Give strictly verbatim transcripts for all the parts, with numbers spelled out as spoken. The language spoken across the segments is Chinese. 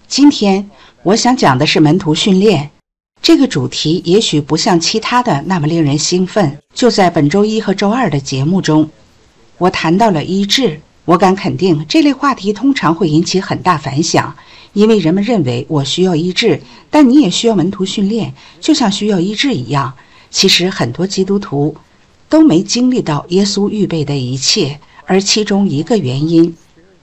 今天我想讲的是门徒训练。这个主题也许不像其他的那么令人兴奋。就在本周一和周二的节目中，我谈到了医治。我敢肯定，这类话题通常会引起很大反响，因为人们认为我需要医治，但你也需要门徒训练，就像需要医治一样。其实很多基督徒都没经历到耶稣预备的一切，而其中一个原因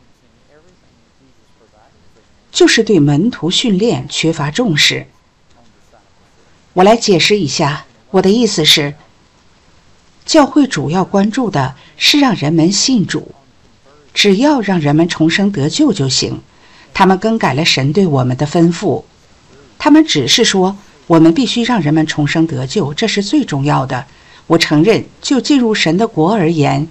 就是对门徒训练缺乏重视。我来解释一下，我的意思是，教会主要关注的是让人们信主，只要让人们重生得救就行。他们更改了神对我们的吩咐，他们只是说我们必须让人们重生得救，这是最重要的。我承认，就进入神的国而言，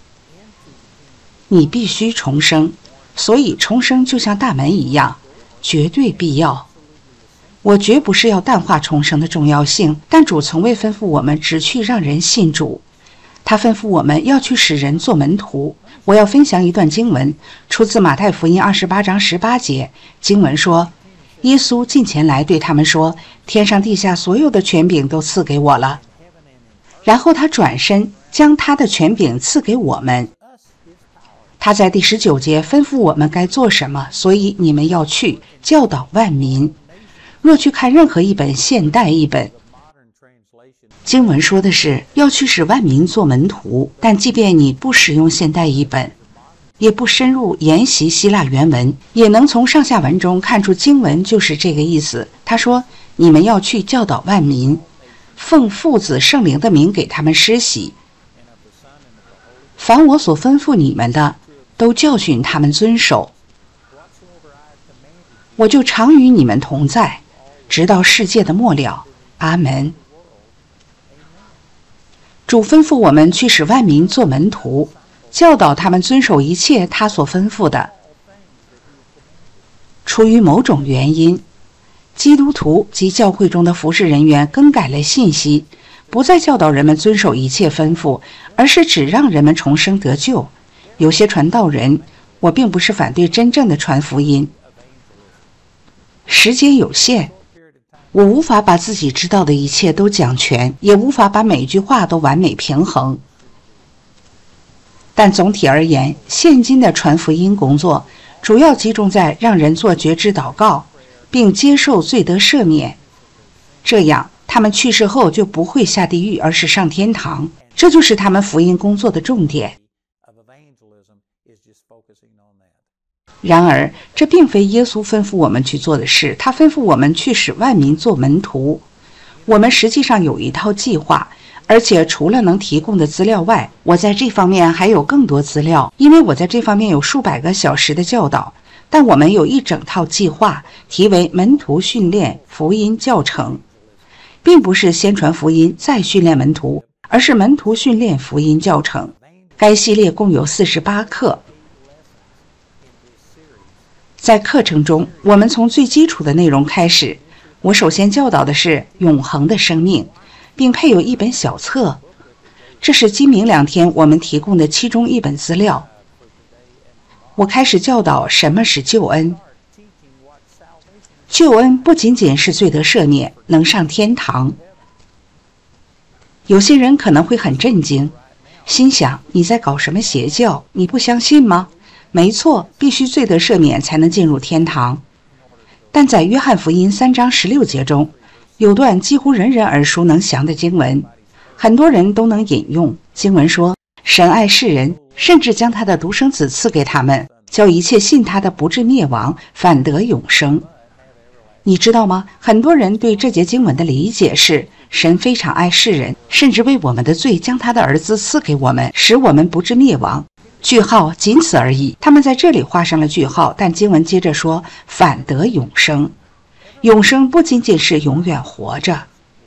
你必须重生，所以重生就像大门一样，绝对必要。我绝不是要淡化重生的重要性，但主从未吩咐我们只去让人信主，他吩咐我们要去使人做门徒。我要分享一段经文，出自马太福音二十八章十八节。经文说，耶稣近前来对他们说，天上地下所有的权柄都赐给我了。然后他转身将他的权柄赐给我们。他在第十九节吩咐我们该做什么，所以你们要去教导万民。若去看任何一本现代译本，经文说的是要去使万民做门徒，但即便你不使用现代译本，也不深入研习希腊原文，也能从上下文中看出经文就是这个意思。他说，你们要去教导万民，奉父子圣灵的名给他们施洗，凡我所吩咐你们的，都教训他们遵守。我就常与你们同在，直到世界的末了。阿门。主吩咐我们去使万民做门徒，教导他们遵守一切他所吩咐的。出于某种原因，基督徒及教会中的服侍人员更改了信息，不再教导人们遵守一切吩咐，而是只让人们重生得救。有些传道人，我并不是反对真正的传福音，时间有限，我无法把自己知道的一切都讲全，也无法把每句话都完美平衡。但总体而言，现今的传福音工作主要集中在让人做觉知祷告，并接受罪得赦免，这样他们去世后就不会下地狱，而是上天堂。这就是他们福音工作的重点。然而，这并非耶稣吩咐我们去做的事，他吩咐我们去使万民做门徒。我们实际上有一套计划，而且除了能提供的资料外，我在这方面还有更多资料，因为我在这方面有数百个小时的教导。但我们有一整套计划，题为门徒训练福音教程，并不是先传福音再训练门徒，而是门徒训练福音教程。该系列共有四十八课。在课程中，我们从最基础的内容开始。我首先教导的是永恒的生命，并配有一本小册，这是今明两天我们提供的其中一本资料。我开始教导什么是救恩。救恩不仅仅是罪得赦免，能上天堂。有些人可能会很震惊，心想你在搞什么邪教？你不相信吗？没错，必须罪得赦免才能进入天堂。但在约翰福音三章十六节中，有段几乎人人耳熟能详的经文，很多人都能引用。经文说，神爱世人，甚至将他的独生子赐给他们，叫一切信他的不至灭亡，反得永生。你知道吗？很多人对这节经文的理解是，神非常爱世人，甚至为我们的罪将他的儿子赐给我们，使我们不至灭亡。句号，仅此而已。他们在这里画上了句号，但经文接着说，反得永生。永生不仅仅是永远活着，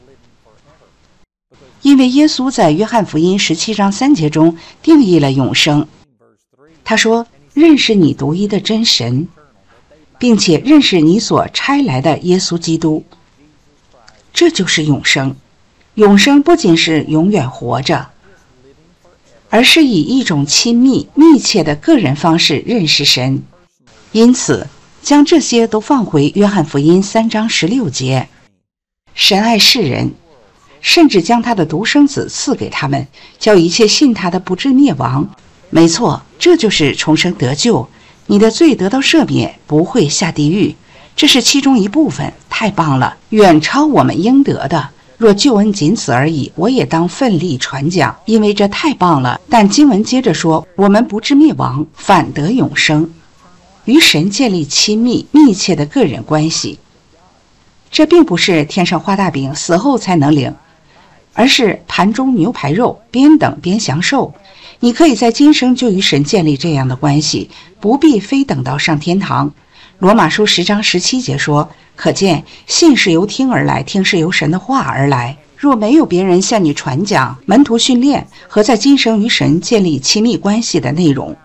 因为耶稣在约翰福音十七章三节中定义了永生。他说，认识你独一的真神，并且认识你所差来的耶稣基督，这就是永生。永生不仅是永远活着，而是以一种亲密密切的个人方式认识神。因此将这些都放回约翰福音三章十六节。神爱世人，甚至将他的独生子赐给他们，叫一切信他的不至灭亡。没错，这就是重生得救，你的罪得到赦免，不会下地狱，这是其中一部分。太棒了，远超我们应得的。若救恩仅此而已，我也当奋力传讲，因为这太棒了。但经文接着说，我们不至灭亡，反得永生，与神建立亲密密切的个人关系。这并不是天上画大饼死后才能领，而是盘中牛排肉，边等边享受。你可以在今生就与神建立这样的关系，不必非等到上天堂。罗马书十章十七节说，可见信是由听而来，听是由神的话而来。若没有别人向你传讲门徒训练和在今生与神建立亲密关系的内容，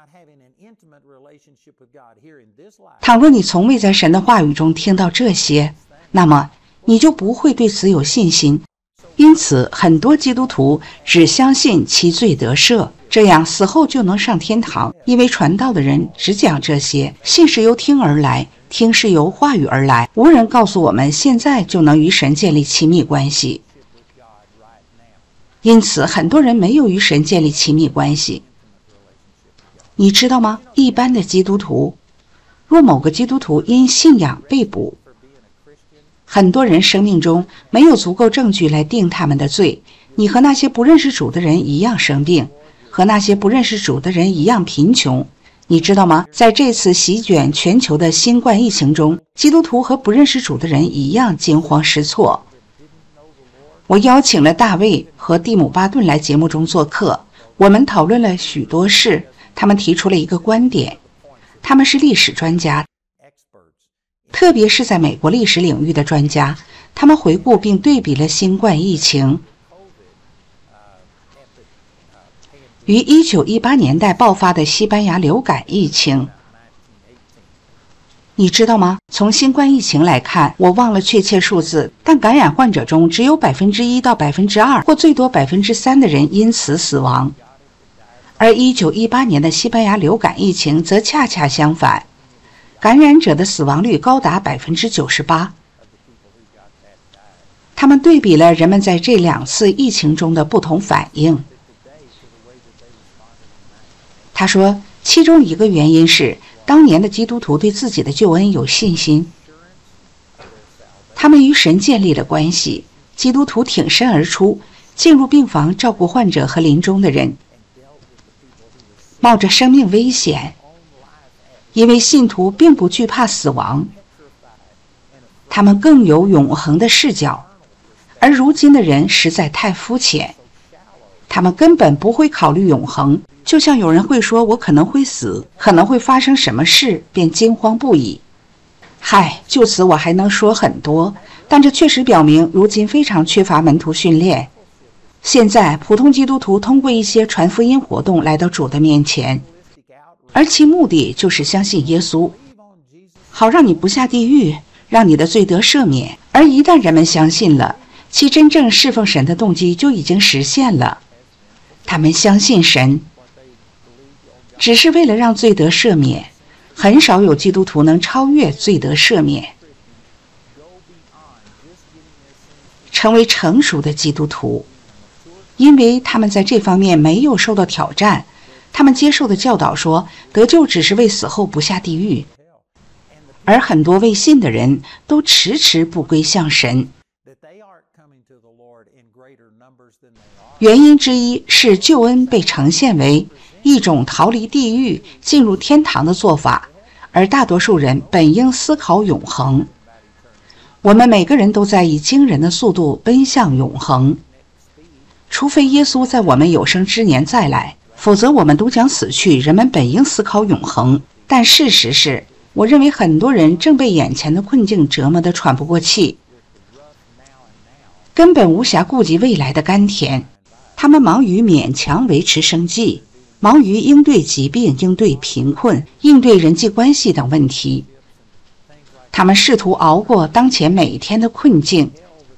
倘若你从未在神的话语中听到这些，那么你就不会对此有信心。因此很多基督徒只相信其罪得赦，这样死后就能上天堂，因为传道的人只讲这些，信是由听而来，听是由话语而来，无人告诉我们现在就能与神建立亲密关系。因此很多人没有与神建立亲密关系。你知道吗？一般的基督徒，若某个基督徒因信仰被捕，很多人生命中没有足够证据来定他们的罪。你和那些不认识主的人一样生病，和那些不认识主的人一样贫穷。你知道吗？在这次席卷全球的新冠疫情中，基督徒和不认识主的人一样惊慌失措。我邀请了大卫和蒂姆巴顿来节目中做客，我们讨论了许多事。他们提出了一个观点，他们是历史专家，特别是在美国历史领域的专家。他们回顾并对比了新冠疫情于一九一八年代爆发的西班牙流感疫情。你知道吗？从新冠疫情来看，我忘了确切数字，但感染患者中只有百分之一到百分之二，或最多百分之三的人因此死亡。而一九一八年的西班牙流感疫情则恰恰相反，感染者的死亡率高达百分之九十八。他们对比了人们在这两次疫情中的不同反应。他说，其中一个原因是当年的基督徒对自己的救恩有信心，他们与神建立了关系。基督徒挺身而出，进入病房照顾患者和临终的人，冒着生命危险，因为信徒并不惧怕死亡，他们更有永恒的视角。而如今的人实在太肤浅，他们根本不会考虑永恒。就像有人会说，我可能会死，可能会发生什么事，便惊慌不已。嗨，就此我还能说很多，但这确实表明如今非常缺乏门徒训练。现在普通基督徒通过一些传福音活动来到主的面前，而其目的就是相信耶稣，好让你不下地狱，让你的罪得赦免。而一旦人们相信了，其真正侍奉神的动机就已经实现了。他们相信神只是为了让罪得赦免。很少有基督徒能超越罪得赦免，成为成熟的基督徒，因为他们在这方面没有受到挑战。他们接受的教导说，得救只是为死后不下地狱，而很多未信的人都迟迟不归向神。原因之一是救恩被呈现为一种逃离地狱进入天堂的做法，而大多数人本应思考永恒。我们每个人都在以惊人的速度奔向永恒，除非耶稣在我们有生之年再来，否则我们都将死去。人们本应思考永恒，但事实是，我认为很多人正被眼前的困境折磨得喘不过气，根本无暇顾及未来的甘甜。他们忙于勉强维持生计，忙于应对疾病、应对贫困、应对人际关系等问题。他们试图熬过当前每一天的困境，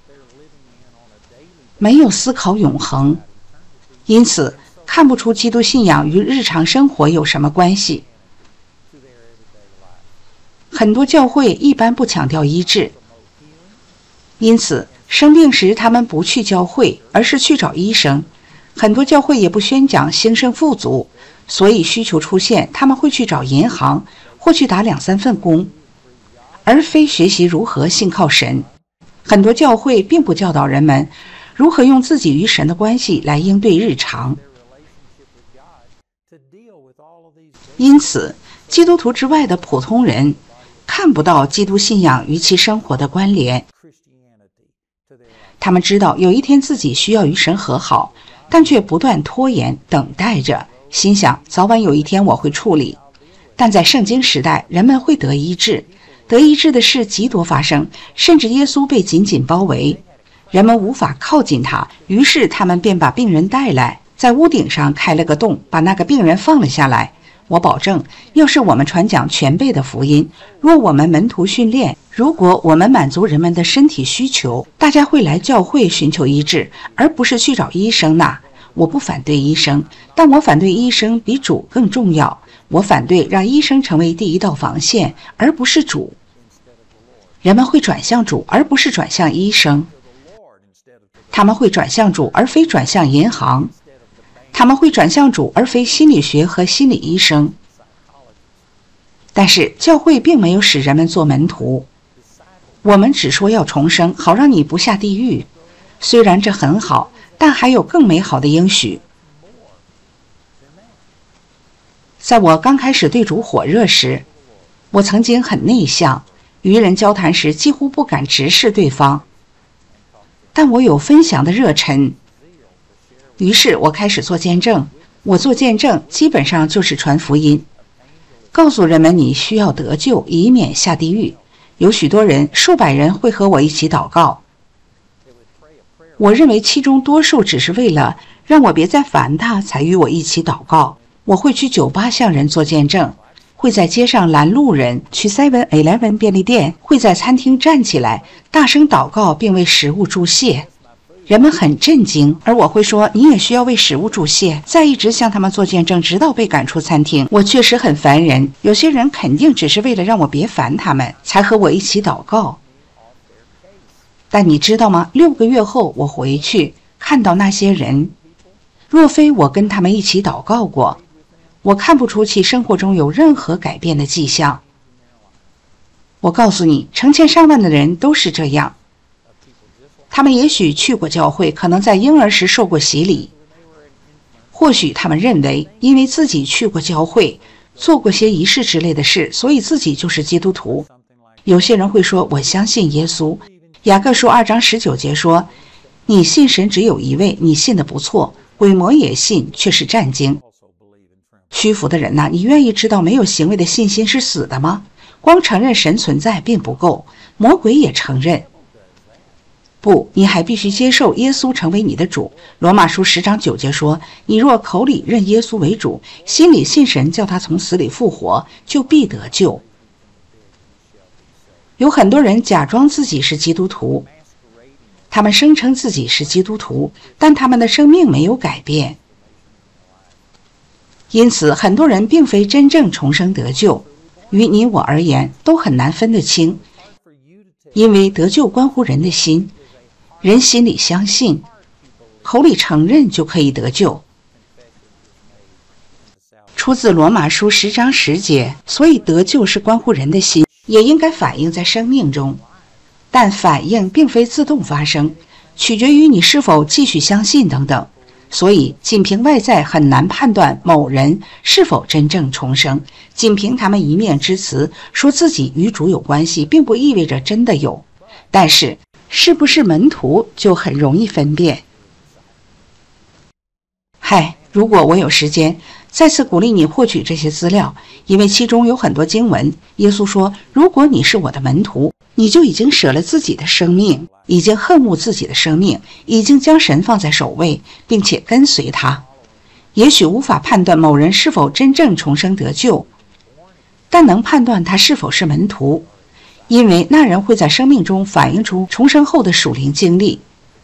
没有思考永恒，因此看不出基督信仰与日常生活有什么关系。 很多教会一般不强调医治，因此生病时他们不去教会，而是去找医生。很多教会也不宣讲兴盛富足，所以需求出现，他们会去找银行或去打两三份工，而非学习如何信靠神。很多教会并不教导人们如何用自己与神的关系来应对日常。因此，基督徒之外的普通人看不到基督信仰与其生活的关联。他们知道有一天自己需要与神和好，但却不断拖延等待着，心想早晚有一天我会处理。但在圣经时代，人们会得医治，得医治的事极多发生，甚至耶稣被紧紧包围，人们无法靠近他，于是他们便把病人带来，在屋顶上开了个洞，把那个病人放了下来。我保证，要是我们传讲全备的福音，若我们门徒训练，如果我们满足人们的身体需求，大家会来教会寻求医治，而不是去找医生呐。我不反对医生，但我反对医生比主更重要。我反对让医生成为第一道防线，而不是主。人们会转向主，而不是转向医生。他们会转向主，而非转向银行。他们会转向主，而非心理学和心理医生。但是教会并没有使人们做门徒，我们只说要重生，好让你不下地狱。虽然这很好，但还有更美好的应许。在我刚开始对主火热时，我曾经很内向，与人交谈时几乎不敢直视对方，但我有分享的热忱。于是我开始做见证。我做见证基本上就是传福音，告诉人们你需要得救，以免下地狱。有许多人，数百人会和我一起祷告。我认为其中多数只是为了让我别再烦他，才与我一起祷告。我会去酒吧向人做见证，会在街上拦路人，去 seven eleven 便利店，会在餐厅站起来大声祷告，并为食物祝谢。人们很震惊，而我会说你也需要为食物祝谢，再一直向他们做见证，直到被赶出餐厅。我确实很烦人，有些人肯定只是为了让我别烦他们，才和我一起祷告。但你知道吗？六个月后我回去看到那些人，若非我跟他们一起祷告过，我看不出其生活中有任何改变的迹象。我告诉你，成千上万的人都是这样。他们也许去过教会，可能在婴儿时受过洗礼，或许他们认为因为自己去过教会，做过些仪式之类的事，所以自己就是基督徒。有些人会说我相信耶稣。雅各书二章十九节说，你信神只有一位，你信得不错，鬼魔也信，却是战惊。屈服的人呐、啊，你愿意知道没有行为的信心是死的吗？光承认神存在并不够，魔鬼也承认。不，你还必须接受耶稣成为你的主。罗马书十章九节说，你若口里认耶稣为主，心里信神叫他从死里复活，就必得救。有很多人假装自己是基督徒，他们声称自己是基督徒，但他们的生命没有改变。因此很多人并非真正重生得救，于你我而言都很难分得清，因为得救关乎人的心，人心里相信，口里承认就可以得救。出自罗马书十章十节，所以得救是关乎人的心，也应该反映在生命中，但反应并非自动发生，取决于你是否继续相信等等。所以仅凭外在很难判断某人是否真正重生，仅凭他们一面之词说自己与主有关系，并不意味着真的有。但是是不是门徒就很容易分辨。嗨，如果我有时间，再次鼓励你获取这些资料，因为其中有很多经文。耶稣说，如果你是我的门徒，你就已经舍了自己的生命，已经恨恶自己的生命，已经将神放在首位，并且跟随他。也许无法判断某人是否真正重生得救，但能判断他是否是门徒，因为那人会在生命中反映出重生后的属灵经历，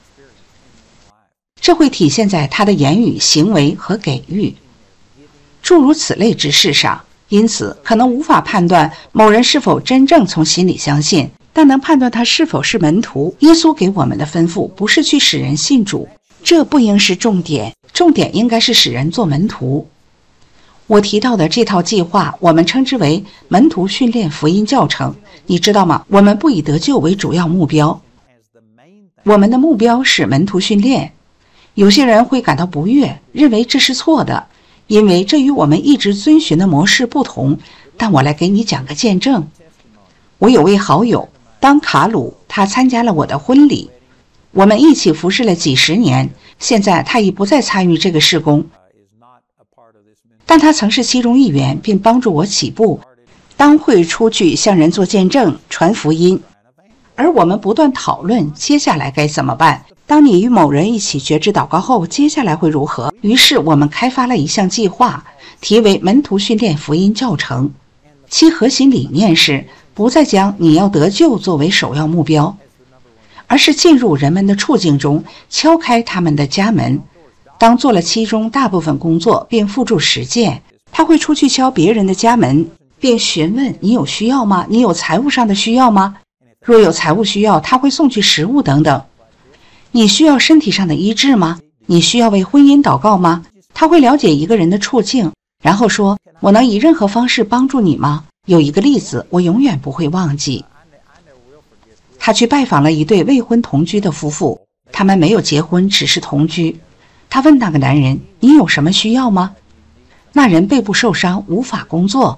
这会体现在他的言语、行为和给予。诸如此类之事上， 因此可能无法判断某人是否真正从心里相信，但能判断他是否是门徒。耶稣给我们的吩咐不是去使人信主，这不应是重点，重点应该是使人做门徒。我提到的这套计划，我们称之为门徒训练福音教程。你知道吗？我们不以得救为主要目标，我们的目标是门徒训练。有些人会感到不悦，认为这是错的，因为这与我们一直遵循的模式不同。但我来给你讲个见证。我有位好友，当卡鲁，他参加了我的婚礼，我们一起服侍了几十年，现在他已不再参与这个事工，但他曾是其中一员，并帮助我起步。当会出去向人做见证，传福音，而我们不断讨论接下来该怎么办。当你与某人一起觉知祷告后，接下来会如何？于是我们开发了一项计划，题为门徒训练福音教程，其核心理念是不再将你要得救作为首要目标，而是进入人们的处境中，敲开他们的家门。当做了其中大部分工作并付诸实践，他会出去敲别人的家门，并询问你有需要吗？你有财务上的需要吗？若有财务需要，他会送去食物等等。你需要身体上的医治吗？你需要为婚姻祷告吗？他会了解一个人的处境，然后说，我能以任何方式帮助你吗？有一个例子我永远不会忘记。他去拜访了一对未婚同居的夫妇，他们没有结婚，只是同居。他问那个男人，你有什么需要吗？那人背部受伤，无法工作。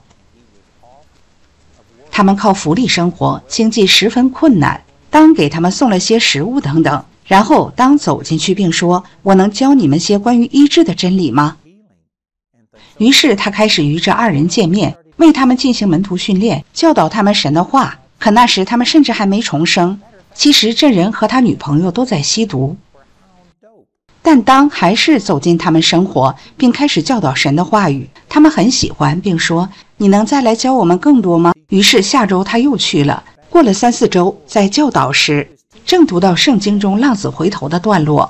他们靠福利生活，经济十分困难。当给他们送了些食物等等，然后当走进去并说，我能教你们些关于医治的真理吗？于是他开始与这二人见面，为他们进行门徒训练，教导他们神的话。可那时他们甚至还没重生。其实这人和他女朋友都在吸毒。但当还是走进他们生活，并开始教导神的话语，他们很喜欢，并说，你能再来教我们更多吗？于是下周他又去了。过了三四周，在教导时正读到圣经中浪子回头的段落，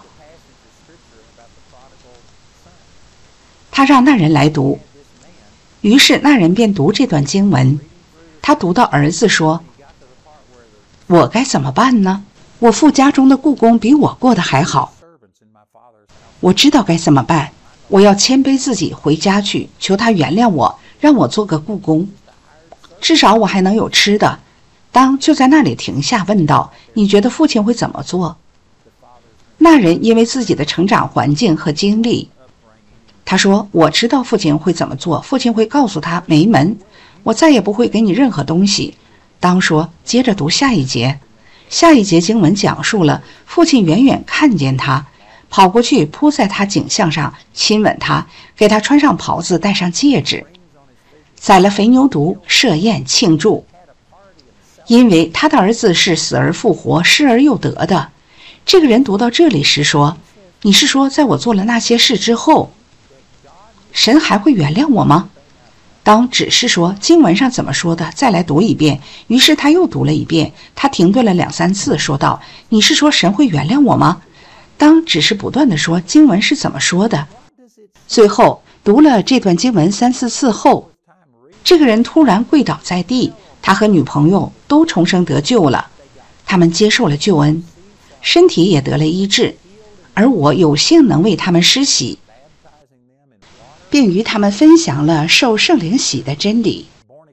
他让那人来读，于是那人便读这段经文。他读到儿子说，我该怎么办呢？我父家中的雇工比我过得还好，我知道该怎么办。我要谦卑自己回家去，求他原谅我，让我做个雇工，至少我还能有吃的。当就在那里停下，问道，你觉得父亲会怎么做？那人因为自己的成长环境和经历，他说，我知道父亲会怎么做，父亲会告诉他，没门，我再也不会给你任何东西。当说，接着读下一节。下一节经文讲述了父亲远远看见他，跑过去扑在他颈项上，亲吻他，给他穿上袍子，戴上戒指，宰了肥牛犊，设宴庆祝，因为他的儿子是死而复活，失而又得的。这个人读到这里时说，你是说在我做了那些事之后，神还会原谅我吗？当只是说经文上怎么说的，再来读一遍。于是他又读了一遍，他停顿了两三次，说道，你是说神会原谅我吗？当只是不断地说经文是怎么说的，最后读了这段经文三四次后，这个人突然跪倒在地，他和女朋友都重生得救了，他们接受了救恩，身体也得了医治，而我有幸能为他们施洗，并与他们分享了受圣灵洗的真理。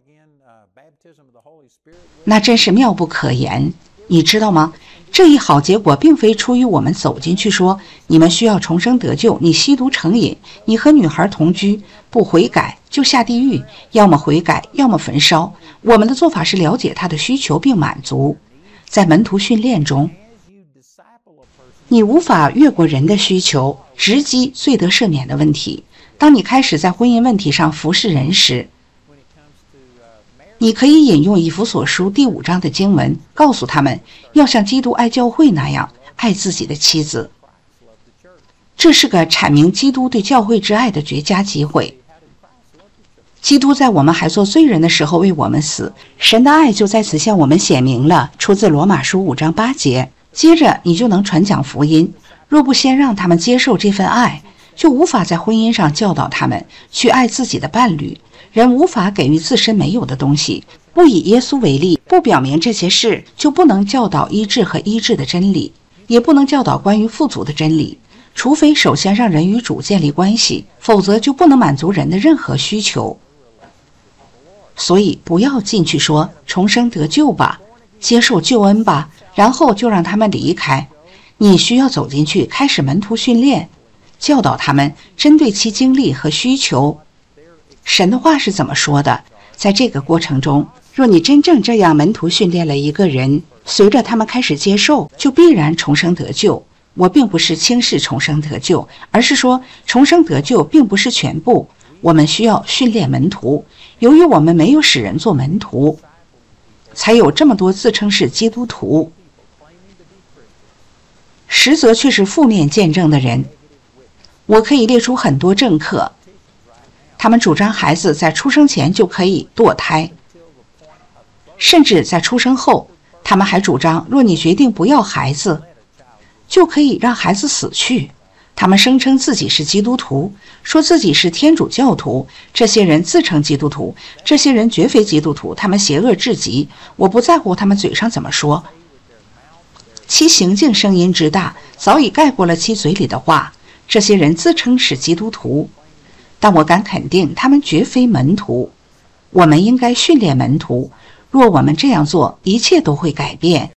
那真是妙不可言，你知道吗？这一好结果并非出于我们走进去说，你们需要重生得救，你吸毒成瘾，你和女孩同居，不悔改就下地狱，要么悔改，要么焚烧。我们的做法是了解他的需求并满足。在门徒训练中，你无法越过人的需求，直击罪得赦免的问题。当你开始在婚姻问题上服侍人时，你可以引用以弗所书第五章的经文，告诉他们要像基督爱教会那样爱自己的妻子。这是个阐明基督对教会之爱的绝佳机会。基督在我们还做罪人的时候为我们死，神的爱就在此向我们显明了，出自罗马书五章八节。接着你就能传讲福音，若不先让他们接受这份爱， 就无法在婚姻上教导他们去爱自己的伴侣。人无法给予自身没有的东西。不以耶稣为例，不表明这些事，就不能教导医治和医治的真理，也不能教导关于富足的真理。除非首先让人与主建立关系，否则就不能满足人的任何需求。所以不要进去说重生得救吧，接受救恩吧，然后就让他们离开。你需要走进去，开始门徒训练，教导他们针对其经历和需求。神的话是怎么说的？在这个过程中，若你真正这样门徒训练了一个人，随着他们开始接受，就必然重生得救。我并不是轻视重生得救，而是说重生得救并不是全部。我们需要训练门徒，由于我们没有使人做门徒，才有这么多自称是基督徒，实则却是负面见证的人。我可以列出很多政客，他们主张孩子在出生前就可以堕胎，甚至在出生后，他们还主张若你决定不要孩子，就可以让孩子死去。他们声称自己是基督徒，说自己是天主教徒。这些人自称基督徒，这些人绝非基督徒，他们邪恶至极。我不在乎他们嘴上怎么说，其行径声音之大，早已盖过了其嘴里的话。这些人自称是基督徒，但我敢肯定，他们绝非门徒。我们应该训练门徒，若我们这样做，一切都会改变。